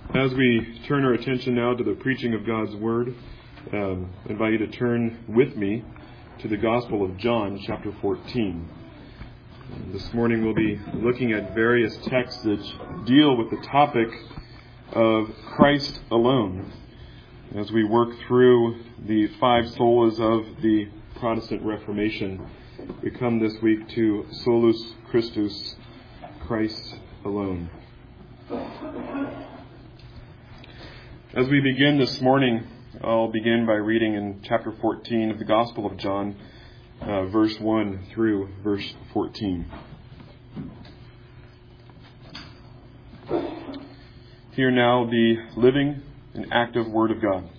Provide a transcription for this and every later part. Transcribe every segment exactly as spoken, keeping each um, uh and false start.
As we turn our attention now to the preaching of God's Word, um, I invite you to turn with me to the Gospel of John, chapter fourteen. This morning we'll be looking at various texts that deal with the topic of Christ alone, as we work through the five solas of the Protestant Reformation. We come this week to Solus Christus, Christ alone. As we begin this morning, I'll begin by reading in chapter fourteen of the Gospel of John, uh, verse one through verse fourteen. Hear now the living and active Word of God.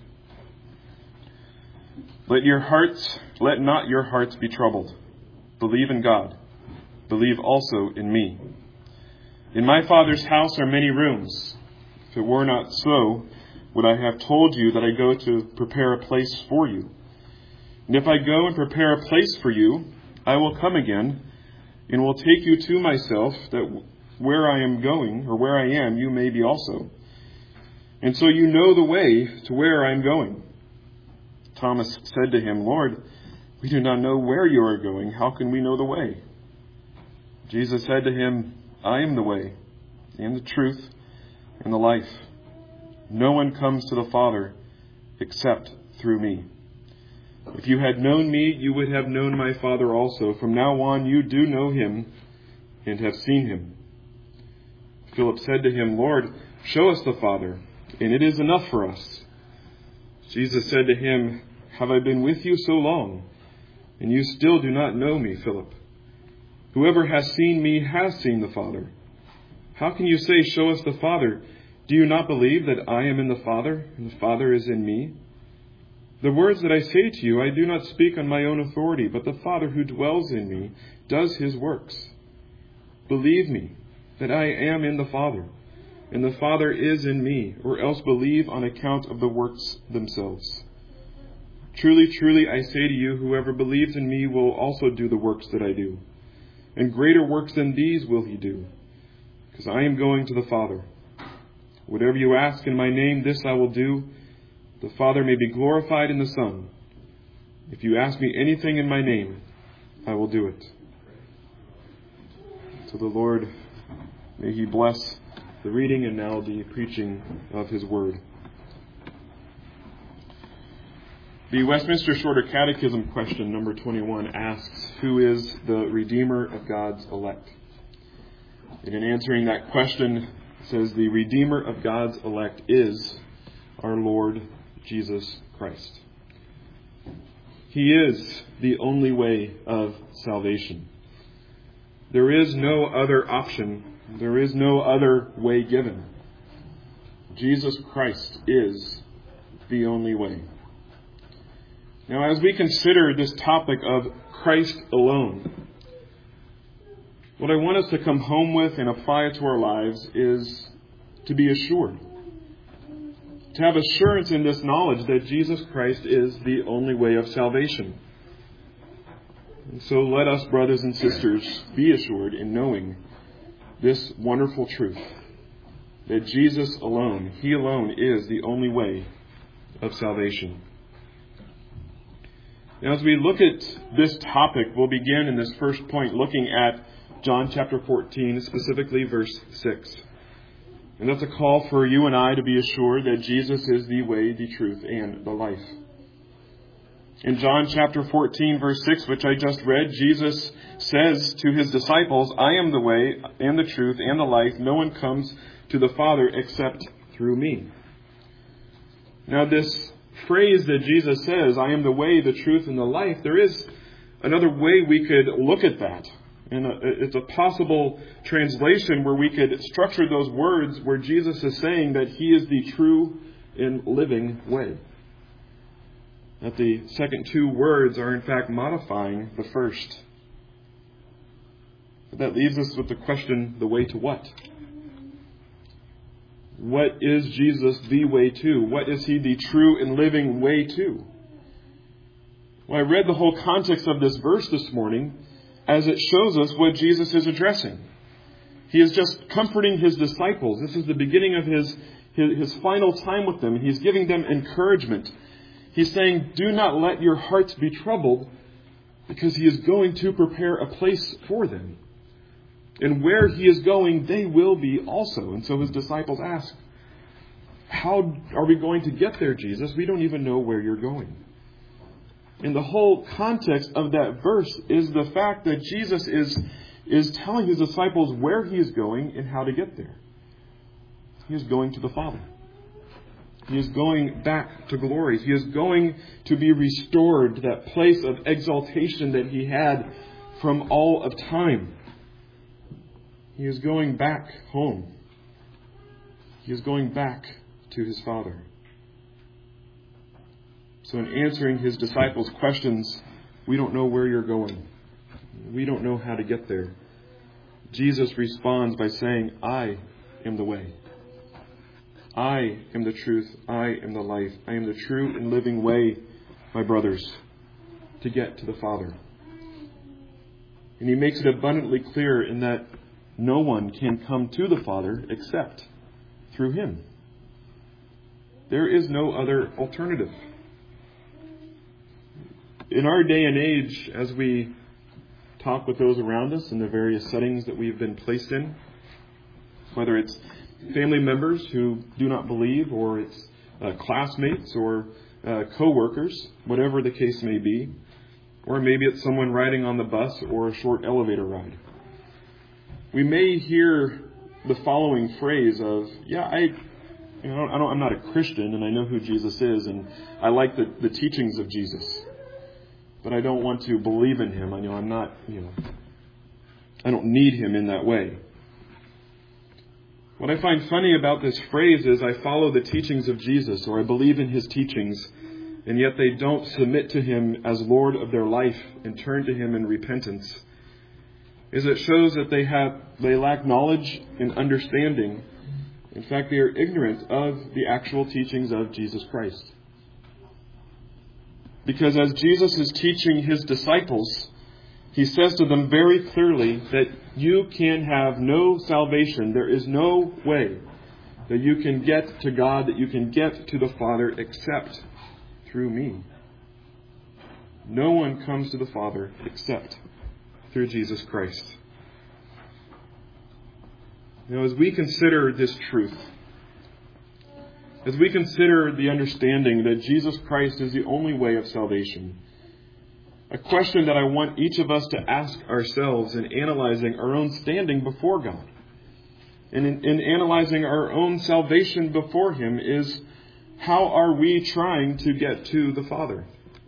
Let your hearts, let not your hearts be troubled. Believe in God. Believe also in me. In my Father's house are many rooms. If it were not so, would I have told you that I go to prepare a place for you? And if I go and prepare a place for you, I will come again and will take you to myself, that where I am going, or where I am, you may be also. And so you know the way to where I am going. Thomas said to him, Lord, we do not know where you are going. How can we know the way? Jesus said to him, I am the way, and the truth, and the life. No one comes to the Father except through me. If you had known me, you would have known my Father also. From now on, you do know him and have seen him. Philip said to him, Lord, show us the Father, and it is enough for us. Jesus said to him, Have I been with you so long, and you still do not know me, Philip? Whoever has seen me has seen the Father. How can you say, Show us the Father? Do you not believe that I am in the Father, and the Father is in me? The words that I say to you, I do not speak on my own authority, but the Father who dwells in me does his works. Believe me that I am in the Father, and the Father is in me, or else believe on account of the works themselves. Truly, truly, I say to you, whoever believes in me will also do the works that I do. And greater works than these will he do, because I am going to the Father. Whatever you ask in my name, this I will do, the Father may be glorified in the Son. If you ask me anything in my name, I will do it. So the Lord, may he bless the reading and now the preaching of his word. The Westminster Shorter Catechism question number twenty-one asks, who is the Redeemer of God's elect? And in answering that question, it says the Redeemer of God's elect is our Lord Jesus Christ. He is the only way of salvation. There is no other option. There is no other way given. Jesus Christ is the only way. Now, as we consider this topic of Christ alone, what I want us to come home with and apply it to our lives is to be assured. To have assurance in this knowledge that Jesus Christ is the only way of salvation. And so let us, brothers and sisters, be assured in knowing this wonderful truth, that Jesus alone, he alone, is the only way of salvation. Now, as we look at this topic, we'll begin in this first point looking at John chapter fourteen, specifically verse six. And that's a call for you and I to be assured that Jesus is the way, the truth, and the life. In John chapter fourteen, verse six, which I just read, Jesus says to his disciples, I am the way and the truth and the life. No one comes to the Father except through me. Now, this phrase that Jesus says, I am the way, the truth, and the life, there is another way we could look at that. And it's a possible translation where we could structure those words where Jesus is saying that he is the true and living way. That the second two words are in fact modifying the first. But that leaves us with the question, the way to what? What is Jesus the way to? What is he the true and living way to? Well, I read the whole context of this verse this morning as it shows us what Jesus is addressing. He is just comforting his disciples. This is the beginning of his his, his final time with them. He's giving them encouragement. He's saying, do not let your hearts be troubled, because he is going to prepare a place for them. And where he is going, they will be also. And so his disciples ask, how are we going to get there, Jesus? We don't even know where you're going. And the whole context of that verse is the fact that Jesus is, is telling his disciples where he is going and how to get there. He is going to the Father. He is going back to glory. He is going to be restored to that place of exaltation that he had from all of time. He is going back home. He is going back to his Father. So in answering his disciples' questions, we don't know where you're going. We don't know how to get there. Jesus responds by saying, I am the way. I am the truth. I am the life. I am the true and living way, my brothers, to get to the Father. And he makes it abundantly clear in that no one can come to the Father except through him. There is no other alternative. In our day and age, as we talk with those around us in the various settings that we've been placed in, whether it's family members who do not believe, or it's uh, classmates or uh, co-workers, whatever the case may be, or maybe it's someone riding on the bus or a short elevator ride. We may hear the following phrase of, yeah, I, you know, I don't, I'm not a Christian and I know who Jesus is and I like the, the teachings of Jesus, but I don't want to believe in him. I know I'm not, you know, I don't need him in that way. What I find funny about this phrase is I follow the teachings of Jesus, or I believe in his teachings, and yet they don't submit to him as Lord of their life and turn to him in repentance. Is it shows that they have they lack knowledge and understanding. In fact, they are ignorant of the actual teachings of Jesus Christ. Because as Jesus is teaching his disciples, he says to them very clearly that you can have no salvation. There is no way that you can get to God, that you can get to the Father except through me. No one comes to the Father except through Jesus Christ. Now, as we consider this truth, as we consider the understanding that Jesus Christ is the only way of salvation, a question that I want each of us to ask ourselves in analyzing our own standing before God and in, in analyzing our own salvation before him is, how are we trying to get to the Father?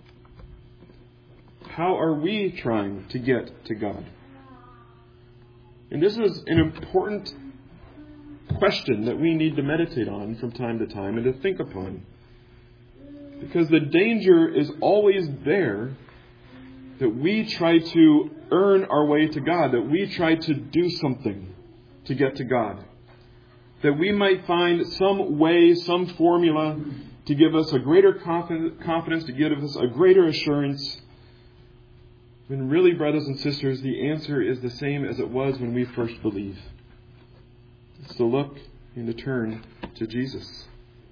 How are we trying to get to God? And this is an important question that we need to meditate on from time to time and to think upon. Because the danger is always there that we try to earn our way to God, that we try to do something to get to God. That we might find some way, some formula to give us a greater confidence, to give us a greater assurance. When really, brothers and sisters, the answer is the same as it was when we first believed. It's to look and to turn to Jesus.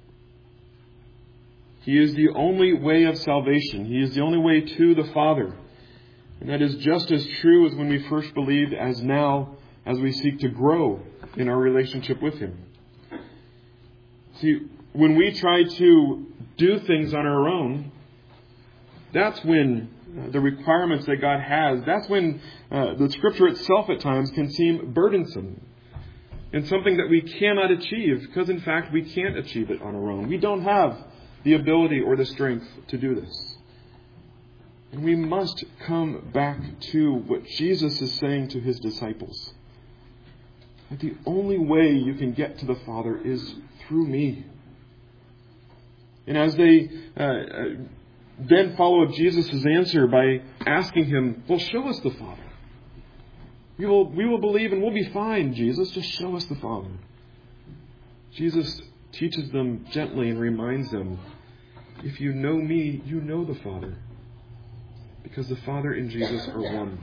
He is the only way of salvation. He is the only way to the Father. And that is just as true as when we first believed as now as we seek to grow in our relationship with him. See, when we try to do things on our own, that's when uh, the requirements that God has, that's when uh, the Scripture itself at times can seem burdensome and something that we cannot achieve, because in fact we can't achieve it on our own. We don't have the ability or the strength to do this. And we must come back to what Jesus is saying to his disciples. That the only way you can get to the Father is through me. And as they uh, then follow up Jesus' answer by asking him, well, show us the Father. We will, we will believe and we'll be fine, Jesus. Just show us the Father. Jesus teaches them gently and reminds them, if you know me, you know the Father. Because the Father and Jesus are one.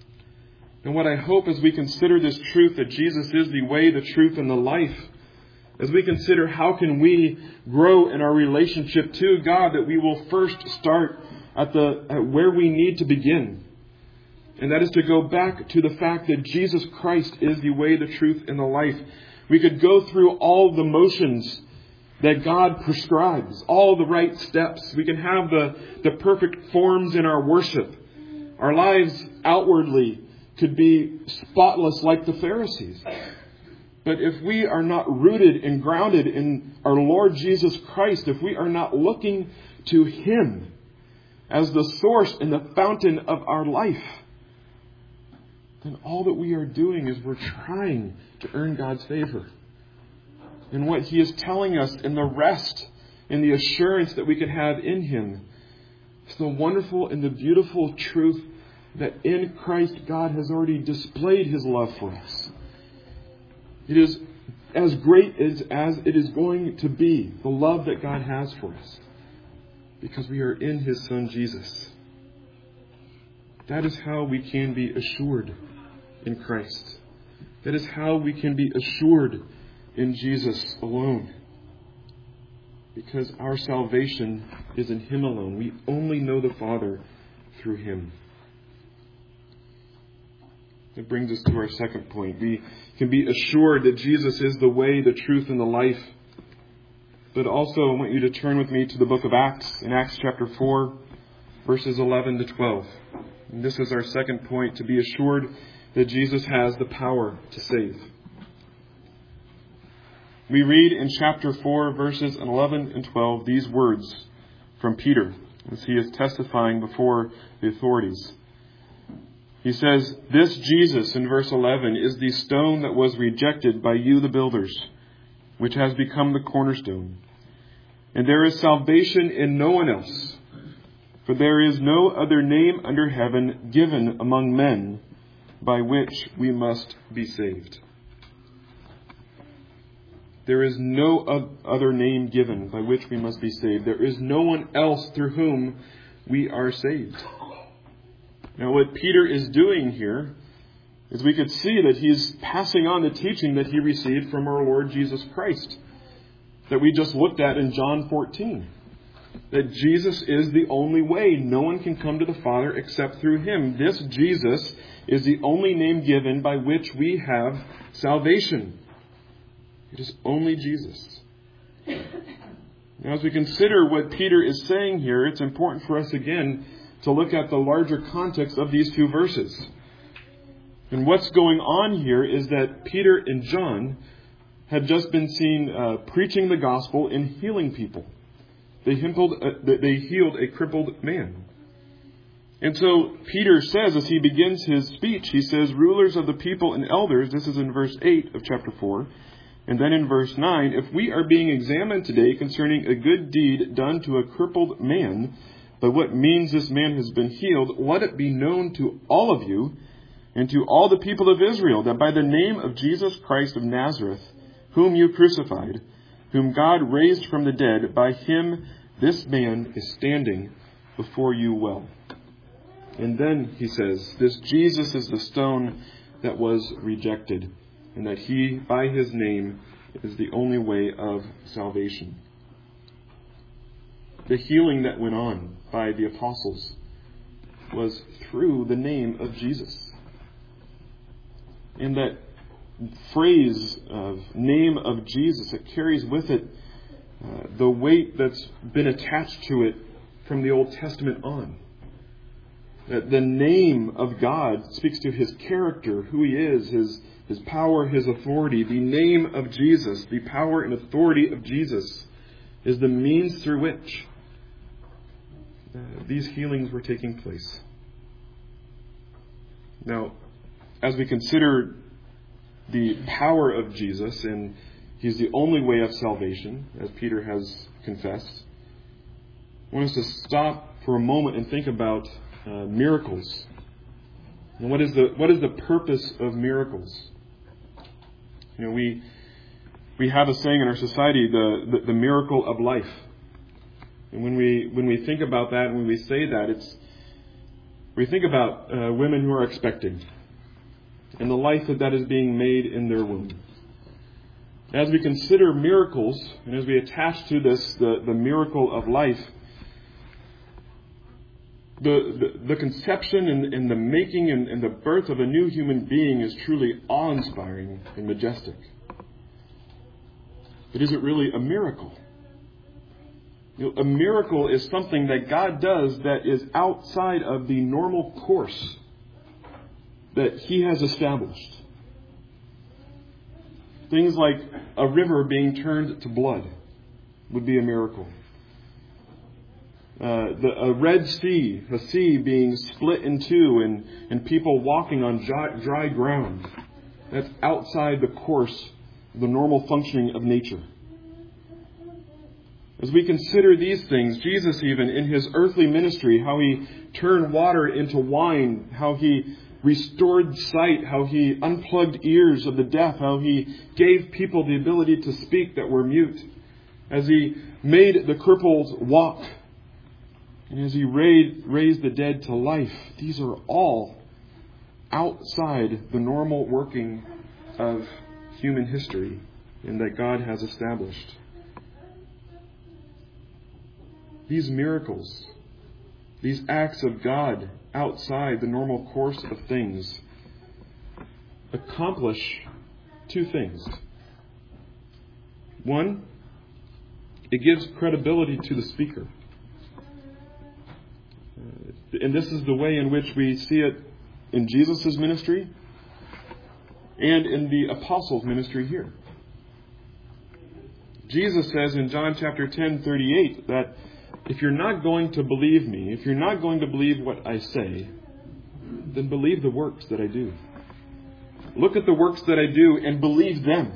And what I hope as we consider this truth that Jesus is the way, the truth, and the life, as we consider how can we grow in our relationship to God, that we will first start at the at where we need to begin. And that is to go back to the fact that Jesus Christ is the way, the truth, and the life. We could go through all the motions that God prescribes, all the right steps. We can have the, the perfect forms in our worship. Our lives outwardly could be spotless like the Pharisees. But if we are not rooted and grounded in our Lord Jesus Christ, if we are not looking to Him as the source and the fountain of our life, then all that we are doing is we're trying to earn God's favor. And what He is telling us in the rest and the assurance that we can have in Him is the wonderful and the beautiful truth that in Christ God has already displayed His love for us. It is as great as, as it is going to be, the love that God has for us, because we are in His Son Jesus. That is how we can be assured in Christ. That is how we can be assured in Jesus alone. Because our salvation is in Him alone. We only know the Father through Him. That brings us to our second point. We can be assured that Jesus is the way, the truth, and the life. But also I want you to turn with me to the book of Acts, in Acts chapter four, verses eleven to twelve. And this is our second point, to be assured that Jesus has the power to save. We read in chapter four, verses eleven and twelve, these words from Peter as he is testifying before the authorities. He says, "This Jesus," in verse eleven, "is the stone that was rejected by you the builders, which has become the cornerstone. And there is salvation in no one else, for there is no other name under heaven given among men by which we must be saved." There is no other name given by which we must be saved. There is no one else through whom we are saved. Now, what Peter is doing here is we could see that he's passing on the teaching that he received from our Lord Jesus Christ, that we just looked at in John fourteen. That Jesus is the only way. No one can come to the Father except through Him. This Jesus is the only name given by which we have salvation. It is only Jesus. Now, as we consider what Peter is saying here, it's important for us again to look at the larger context of these two verses. And what's going on here is that Peter and John had just been seen uh, preaching the gospel and healing people. They healed, uh, they healed a crippled man. And so Peter says, as he begins his speech, he says, "Rulers of the people and elders," this is in verse eight of chapter four, and then in verse nine, "If we are being examined today concerning a good deed done to a crippled man, by what means this man has been healed, let it be known to all of you and to all the people of Israel that by the name of Jesus Christ of Nazareth, whom you crucified, whom God raised from the dead, by Him this man is standing before you well." And then he says, this Jesus is the stone that was rejected, and that He, by His name, is the only way of salvation. The healing that went on by the apostles was through the name of Jesus. And that phrase of name of Jesus, it carries with it uh, the weight that's been attached to it from the Old Testament on. That the name of God speaks to His character, who He is, His, His power, His authority. The name of Jesus, the power and authority of Jesus, is the means through which uh, these healings were taking place. Now, as we consider the power of Jesus, and He's the only way of salvation, as Peter has confessed, I want us to stop for a moment and think about uh, miracles. And what is the what is the purpose of miracles? You know, we we have a saying in our society, the, the, the miracle of life. And when we when we think about that, when we say that, it's we think about uh, women who are expecting, and the life that that is being made in their womb. As we consider miracles, and as we attach to this the, the miracle of life, the, the, the conception and, and the making and, and the birth of a new human being is truly awe-inspiring and majestic. But is it really a miracle? You know, a miracle is something that God does that is outside of the normal course that He has established. Things like a river being turned to blood would be a miracle. Uh, the, a Red Sea, a sea being split in two and, and people walking on dry, dry ground. That's outside the course, the normal functioning of nature. As we consider these things, Jesus even in His earthly ministry, how He turned water into wine, how He restored sight, how He unplugged ears of the deaf, how He gave people the ability to speak that were mute, as He made the cripples walk, and as He raised, raised the dead to life. These are all outside the normal working of human history and that God has established. These miracles, these acts of God outside the normal course of things, accomplish two things. One, it gives credibility to the speaker. And this is the way in which we see it in Jesus' ministry and in the apostles' ministry here. Jesus says in John chapter ten, thirty-eight, that if you're not going to believe me, if you're not going to believe what I say, then believe the works that I do. Look at the works that I do and believe them.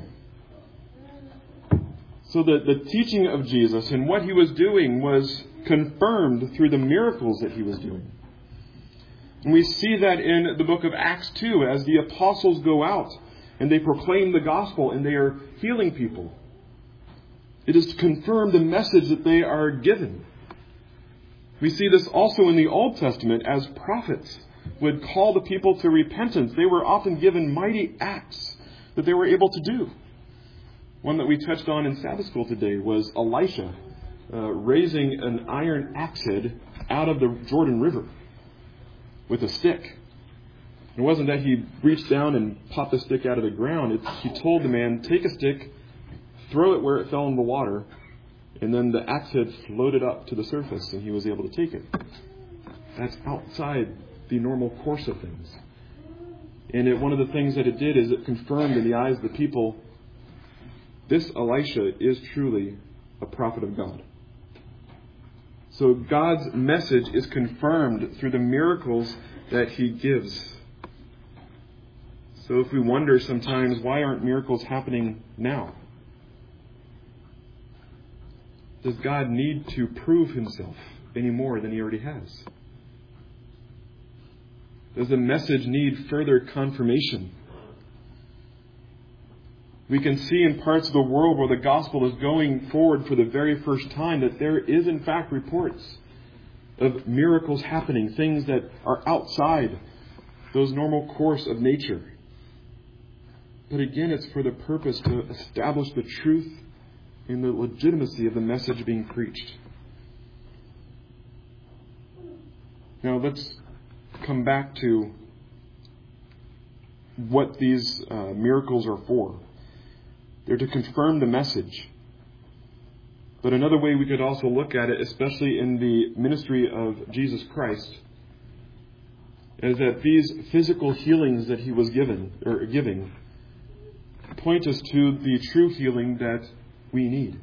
So that the teaching of Jesus and what He was doing was confirmed through the miracles that He was doing. And we see that in the book of Acts too, as the apostles go out and they proclaim the gospel and they are healing people. It is to confirm the message that they are given. We see this also in the Old Testament as prophets would call the people to repentance. They were often given mighty acts that they were able to do. One that we touched on in Sabbath school today was Elisha uh, raising an iron axe head out of the Jordan River with a stick. It wasn't that he reached down and popped the stick out of the ground. It's, he told the man, take a stick, throw it where it fell in the water, and then the axe head floated up to the surface and he was able to take it. That's outside the normal course of things. And it, one of the things that it did is it confirmed in the eyes of the people, this Elisha is truly a prophet of God. So God's message is confirmed through the miracles that He gives. So if we wonder sometimes, why aren't miracles happening now? Does God need to prove Himself any more than He already has? Does the message need further confirmation? We can see in parts of the world where the gospel is going forward for the very first time that there is in fact reports of miracles happening, things that are outside those normal course of nature. But again, it's for the purpose to establish the truth in the legitimacy of the message being preached. Now let's come back to what these uh, miracles are for. They're to confirm the message. But another way we could also look at it, especially in the ministry of Jesus Christ, is that these physical healings that He was given or giving point us to the true healing that we need.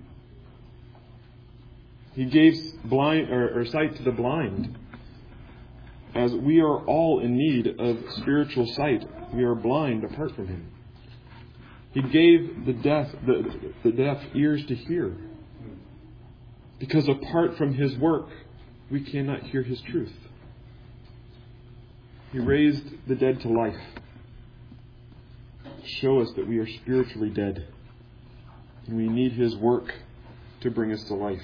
He gave blind or, or sight to the blind, as we are all in need of spiritual sight. We are blind apart from Him. He gave the deaf the, the deaf ears to hear, because apart from His work, we cannot hear His truth. He raised the dead to life to show us that we are spiritually dead. And we need His work to bring us to life.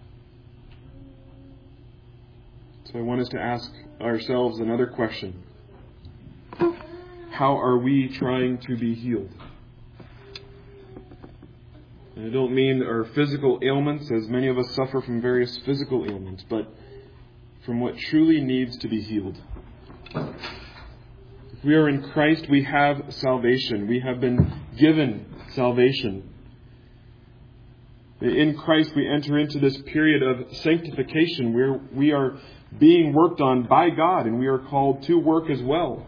So I want us to ask ourselves another question. How are we trying to be healed? And I don't mean our physical ailments, as many of us suffer from various physical ailments, but from what truly needs to be healed. If we are in Christ, we have salvation. We have been given salvation. In Christ, we enter into this period of sanctification where we are being worked on by God, and we are called to work as well.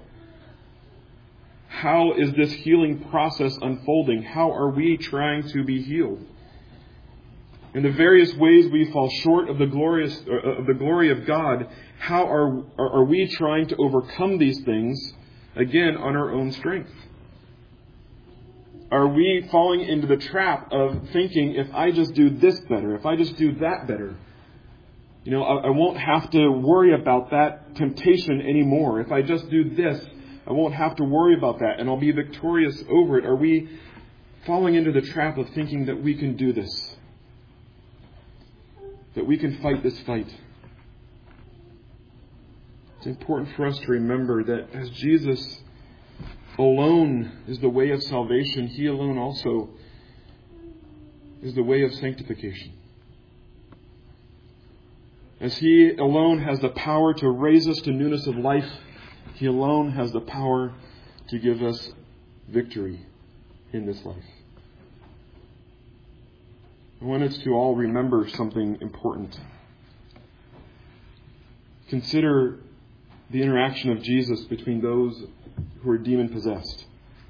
How is this healing process unfolding? How are we trying to be healed? In the various ways we fall short of the glorious of the glory of God, how are are we trying to overcome these things, again, on our own strength? Are we falling into the trap of thinking, if I just do this better, if I just do that better, you know, I, I won't have to worry about that temptation anymore. If I just do this, I won't have to worry about that, and I'll be victorious over it. Are we falling into the trap of thinking that we can do this? That we can fight this fight? It's important for us to remember that as Jesus alone is the way of salvation, He alone also is the way of sanctification. As He alone has the power to raise us to newness of life, He alone has the power to give us victory in this life. I want us to all remember something important. Consider the interaction of Jesus between those who are demon-possessed.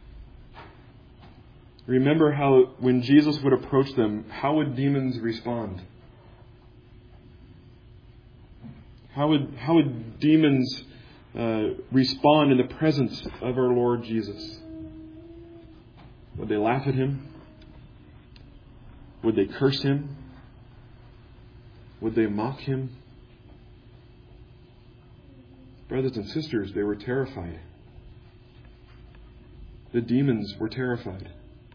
Remember how when Jesus would approach them, how would demons respond? How would, how would demons uh, respond in the presence of our Lord Jesus? Would they laugh at Him? Would they curse Him? Would they mock Him? Brothers and sisters, they were terrified. The demons were terrified.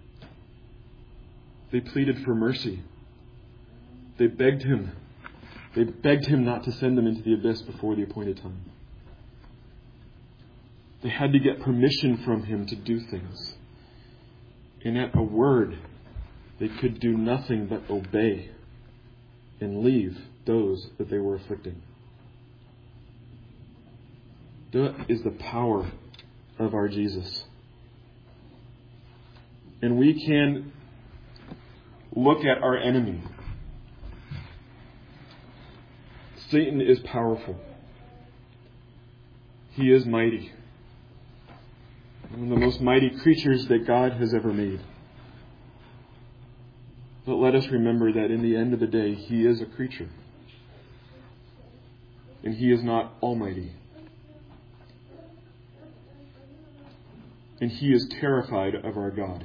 They pleaded for mercy. They begged Him. They begged Him not to send them into the abyss before the appointed time. They had to get permission from Him to do things. And at a word, they could do nothing but obey and leave those that they were afflicting. That is the power of our Jesus. And we can look at our enemy. Satan is powerful. He is mighty. One of the most mighty creatures that God has ever made. But let us remember that in the end of the day, he is a creature. And he is not almighty. And he is terrified of our God.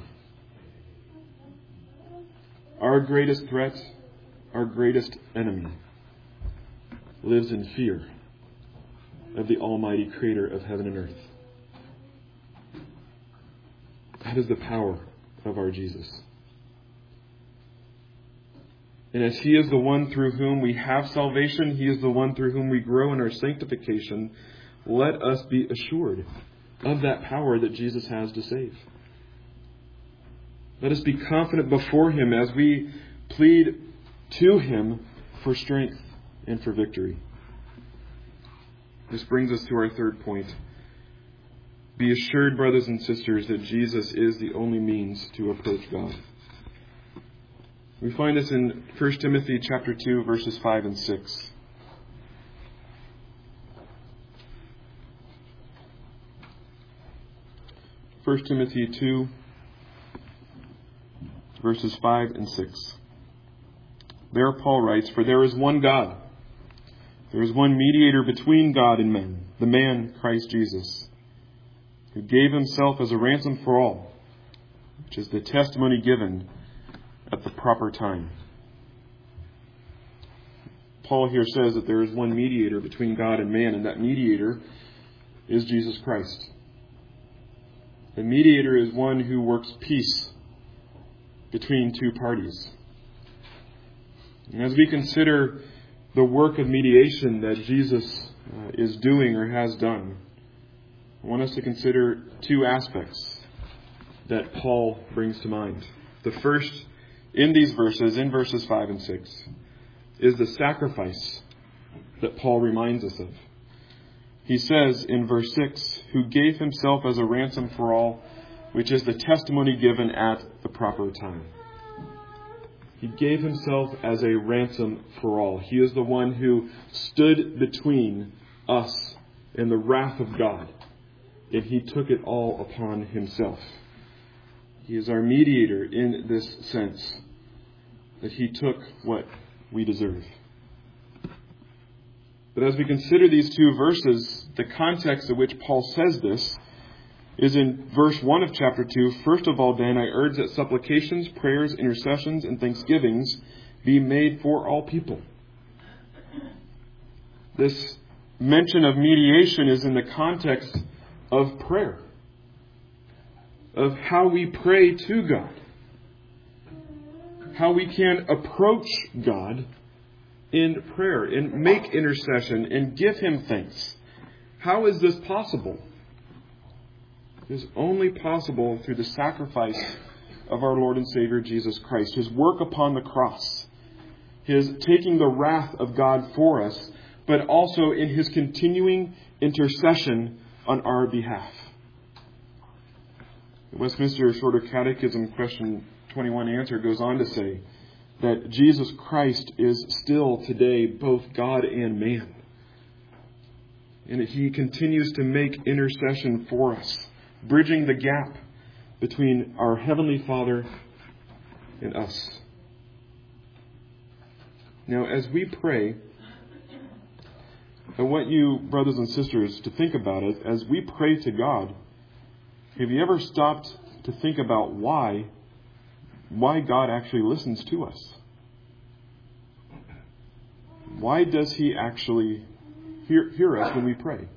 Our greatest threat, our greatest enemy, lives in fear of the almighty creator of heaven and earth. That is the power of our Jesus. And as he is the one through whom we have salvation, he is the one through whom we grow in our sanctification, let us be assured of that power that Jesus has to save. Let us be confident before him as we plead to him for strength and for victory. This brings us to our third point. Be assured, brothers and sisters, that Jesus is the only means to approach God. We find this in First Timothy chapter two, verses five and six. First Timothy two, verses five and six. There Paul writes, "For there is one God. There is one mediator between God and men, the man Christ Jesus, who gave himself as a ransom for all, which is the testimony given at the proper time." Paul here says that there is one mediator between God and man, and that mediator is Jesus Christ. The mediator is one who works peace between two parties. And as we consider the work of mediation that Jesus uh, is doing or has done, I want us to consider two aspects that Paul brings to mind. The first in these verses, in verses five and six, is the sacrifice that Paul reminds us of. He says in verse six, who gave himself as a ransom for all, which is the testimony given at the proper time. He gave himself as a ransom for all. He is the one who stood between us and the wrath of God, and he took it all upon himself. He is our mediator in this sense, that he took what we deserve. But as we consider these two verses, the context in which Paul says this is in verse one of chapter two. First of all, then, I urge that supplications, prayers, intercessions, and thanksgivings be made for all people. This mention of mediation is in the context of prayer, of how we pray to God, how we can approach God in prayer and make intercession and give him thanks. How is this possible? It is only possible through the sacrifice of our Lord and Savior Jesus Christ, his work upon the cross, his taking the wrath of God for us, but also in his continuing intercession on our behalf. The Westminster Shorter Catechism question twenty-one answer goes on to say that Jesus Christ is still today both God and man. And that he continues to make intercession for us, bridging the gap between our Heavenly Father and us. Now, as we pray, I want you, brothers and sisters, to think about it. As we pray to God, have you ever stopped to think about why, why God actually listens to us? Why does he actually hear, hear us when we pray?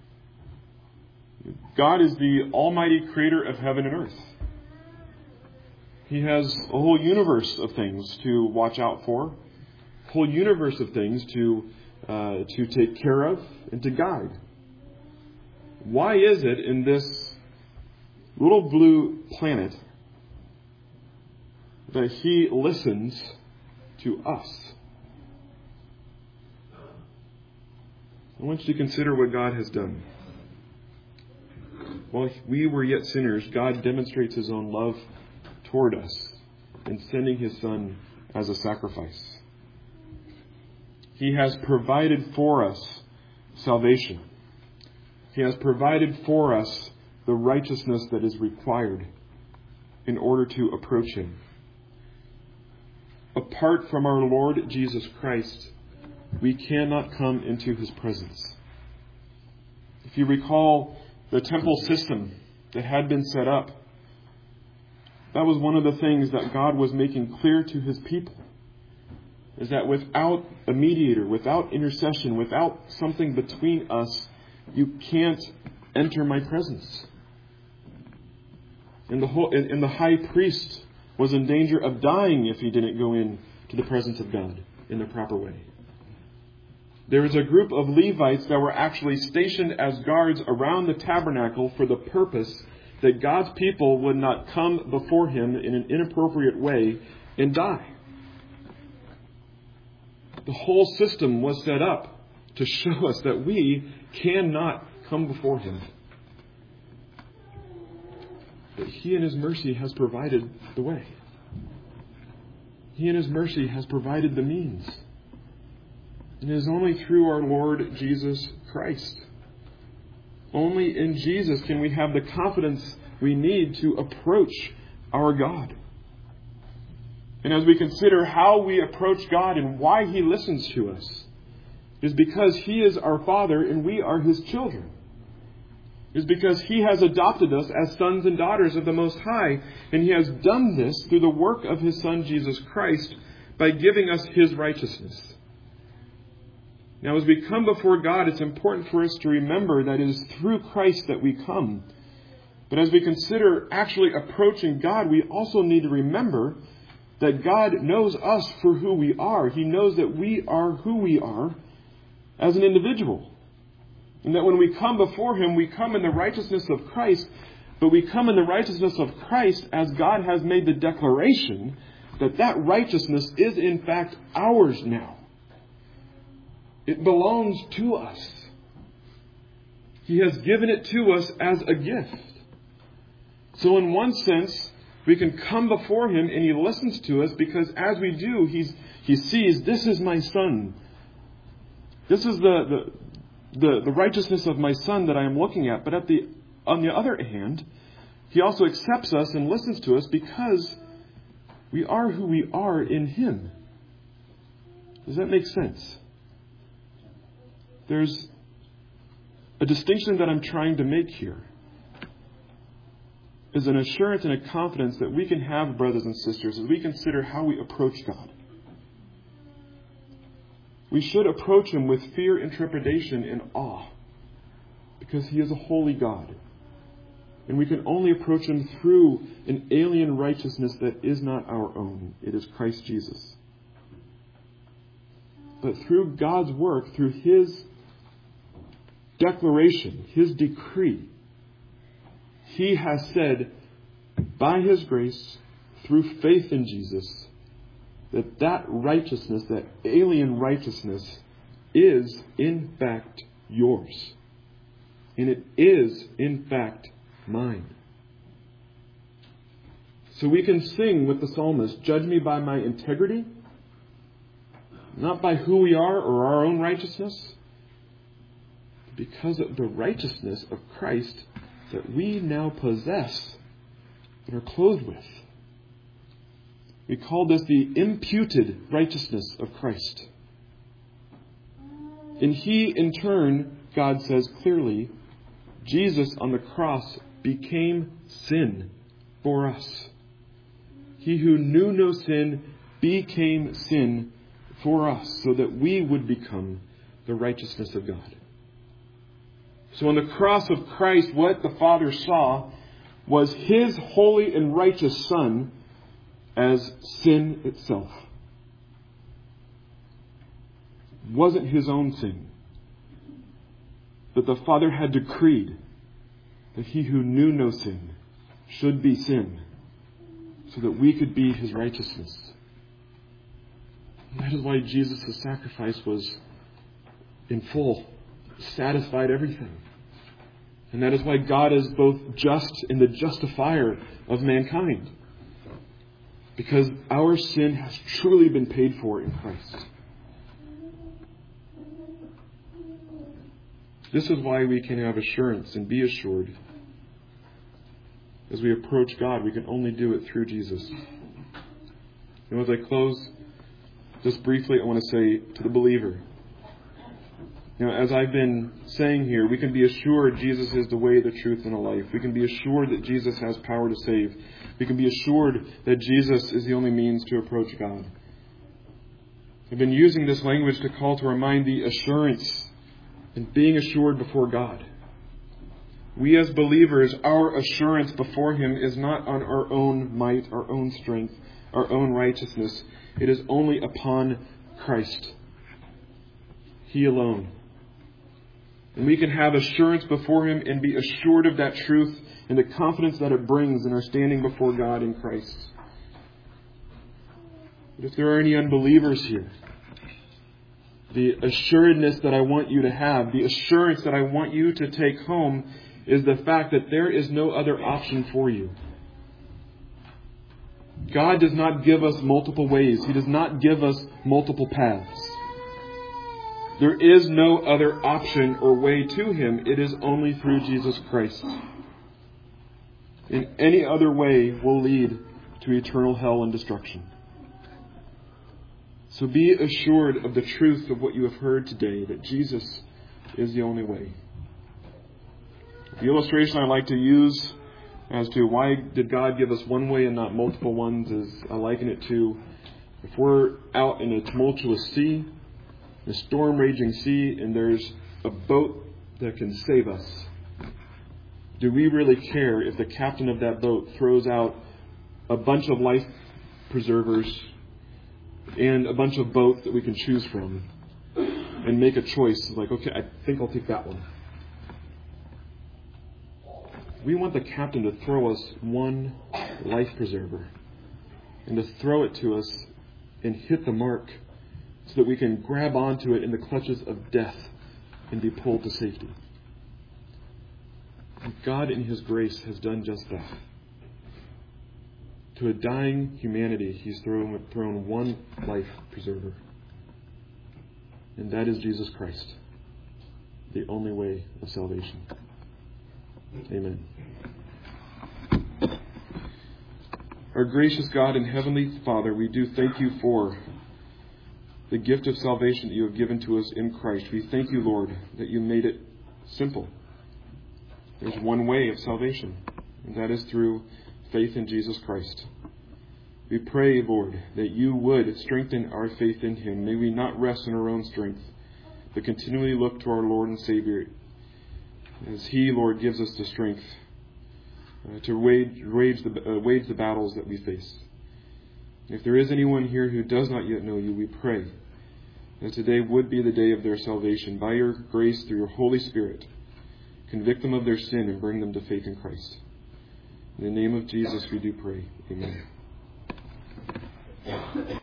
God is the almighty creator of heaven and earth. He has a whole universe of things to watch out for, a whole universe of things to uh, to take care of and to guide. Why is it in this little blue planet that he listens to us? I want you to consider what God has done. While we were yet sinners, God demonstrates his own love toward us in sending his Son as a sacrifice. He has provided for us salvation. He has provided for us the righteousness that is required in order to approach him. Apart from our Lord Jesus Christ, we cannot come into his presence. If you recall the temple system that had been set up, that was one of the things that God was making clear to his people, is that without a mediator, without intercession, without something between us, you can't enter my presence. And the whole, and the high priest was in danger of dying if he didn't go in to the presence of God in the proper way. There was a group of Levites that were actually stationed as guards around the tabernacle for the purpose that God's people would not come before him in an inappropriate way and die. The whole system was set up to show us that we cannot come before him. But he in his mercy has provided the way. He in his mercy has provided the means. And it is only through our Lord Jesus Christ. Only in Jesus can we have the confidence we need to approach our God. And as we consider how we approach God and why he listens to us, is because he is our Father and we are his children. It is because he has adopted us as sons and daughters of the Most High, and he has done this through the work of his Son Jesus Christ by giving us his righteousness. Now, as we come before God, it's important for us to remember that it is through Christ that we come. But as we consider actually approaching God, we also need to remember that God knows us for who we are. He knows that we are who we are as an individual. And that when we come before him, we come in the righteousness of Christ, but we come in the righteousness of Christ as God has made the declaration that that righteousness is in fact ours now. It belongs to us. He has given it to us as a gift. So in one sense, we can come before Him and He listens to us, because as we do, He's, He sees, this is my Son. This is the, the, the, the righteousness of my Son that I am looking at. But at the, on the other hand, He also accepts us and listens to us because we are who we are in Him. Does that make sense? There's a distinction that I'm trying to make here. Is an assurance and a confidence that we can have, brothers and sisters, as we consider how we approach God. We should approach Him with fear and trepidation and awe, because He is a holy God. And we can only approach Him through an alien righteousness that is not our own. It is Christ Jesus. But through God's work, through His declaration, His decree, He has said, by His grace, through faith in Jesus, that that righteousness, that alien righteousness, is in fact yours. And it is in fact mine. So we can sing with the psalmist, judge me by my integrity, not by who we are or our own righteousness, because of the righteousness of Christ that we now possess and are clothed with. We call this the imputed righteousness of Christ. And He, in turn, God says clearly, Jesus on the cross became sin for us. He who knew no sin became sin for us, so that we would become the righteousness of God. So on the cross of Christ, what the Father saw was His holy and righteous Son as sin itself. It wasn't His own sin, but the Father had decreed that He who knew no sin should be sin, so that we could be His righteousness. And that is why Jesus' sacrifice was in full, satisfied everything. And that is why God is both just and the justifier of mankind. Because our sin has truly been paid for in Christ. This is why we can have assurance and be assured. As we approach God, we can only do it through Jesus. And as I close, just briefly, I want to say to the believer, you know, as I've been saying here, we can be assured Jesus is the way, the truth, and the life. We can be assured that Jesus has power to save. We can be assured that Jesus is the only means to approach God. I've been using this language to call to our mind the assurance and being assured before God. We as believers, our assurance before Him is not on our own might, our own strength, our own righteousness. It is only upon Christ. He alone. And we can have assurance before Him and be assured of that truth and the confidence that it brings in our standing before God in Christ. But if there are any unbelievers here, the assuredness that I want you to have, the assurance that I want you to take home, is the fact that there is no other option for you. God does not give us multiple ways. He does not give us multiple paths. There is no other option or way to Him. It is only through Jesus Christ. In any other way will lead to eternal hell and destruction. So be assured of the truth of what you have heard today, that Jesus is the only way. The illustration I like to use as to why did God give us one way and not multiple ones is I liken it to, if we're out in a tumultuous sea, a storm raging sea, and there's a boat that can save us, do we really care if the captain of that boat throws out a bunch of life preservers and a bunch of boats that we can choose from and make a choice like, okay, I think I'll take that one? We want the captain to throw us one life preserver and to throw it to us and hit the mark so that we can grab onto it in the clutches of death and be pulled to safety. And God in His grace has done just that. To a dying humanity, He's thrown, thrown one life preserver. And that is Jesus Christ, the only way of salvation. Amen. Our gracious God and Heavenly Father, we do thank You for the gift of salvation that You have given to us in Christ. We thank You, Lord, that You made it simple. There's one way of salvation, and that is through faith in Jesus Christ. We pray, Lord, that You would strengthen our faith in Him. May we not rest in our own strength, but continually look to our Lord and Savior as He, Lord, gives us the strength uh, to wage, wage, the, uh, wage the battles that we face. If there is anyone here who does not yet know You, we pray that today would be the day of their salvation. By Your grace, through Your Holy Spirit, convict them of their sin and bring them to faith in Christ. In the name of Jesus we do pray. Amen.